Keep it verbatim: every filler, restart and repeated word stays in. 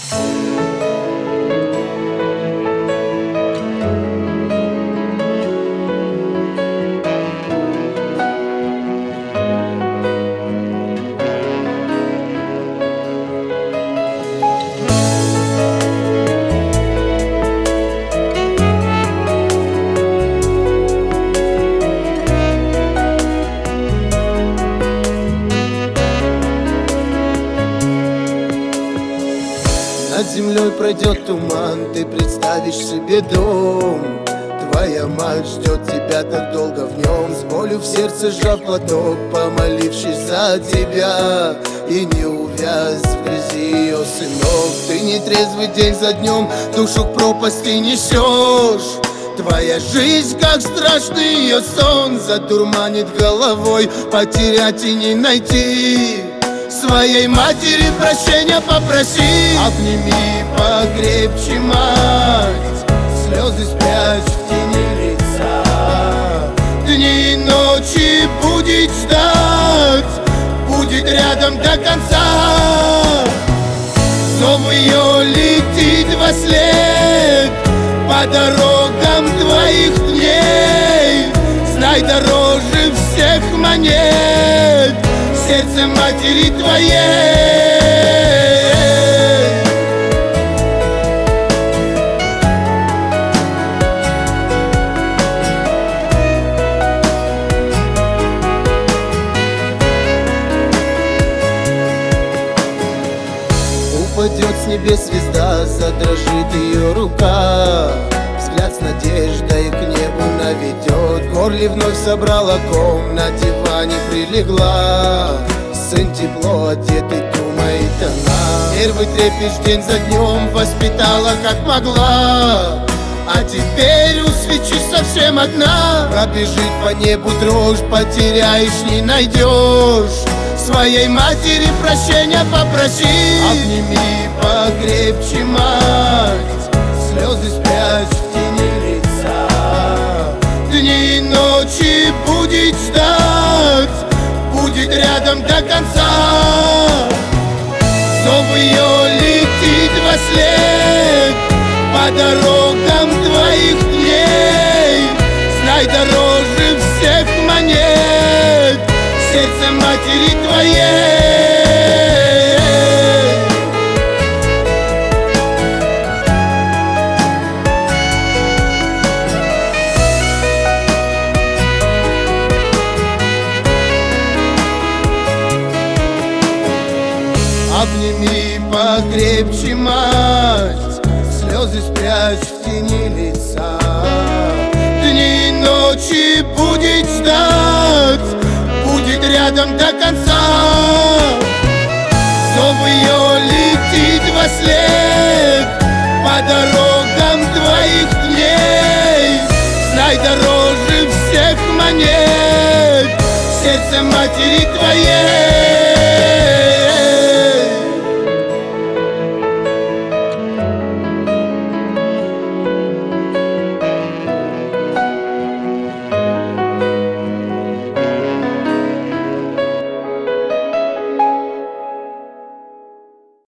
Над землей пройдет туман, ты представишь себе дом. Твоя мать ждет тебя так долго в нем, с болью в сердце сжав платок, помолившись за тебя. И не увяз в грязи ее сынок. Ты нетрезвый день за днем, душу к пропасти несешь. Твоя жизнь, как страшный ее сон, задурманит головой, потерять и не найти. Своей матери прощения попроси, обними покрепче мать, слезы спрячь в тени лица. Дни и ночи будет ждать, будет рядом до конца. Зов ее летит во след по дорогам твоих дней. Знай, дороже всех монет сердце матери твоей. Упадет с небес звезда, задрожит ее рука, взгляд с надеждой к небу наведет. В горле вновь собрала ком, на диване прилегла. Сын тепло одетый, думает она. Первый трепещ день за днем воспитала как могла. А теперь у свечи совсем одна. Пробежит по небу дрожь, потеряешь, не найдешь. Своей матери прощения попроси, обними покрепче мать, слезы спрячь в тени лица. Дни и ночи будет ждать, будет рядом до конца. Зов ее летит во след по дорогам твоих дней. Знай, дороже всех монет сердце матери твоей. Обними покрепче мать, слезы спрячь в тени лица. Дни и ночи будет ждать, будет рядом до конца. Зов ее летит во след по дорогам твоих дней. Знай, дороже всех монет сердце матери твоей.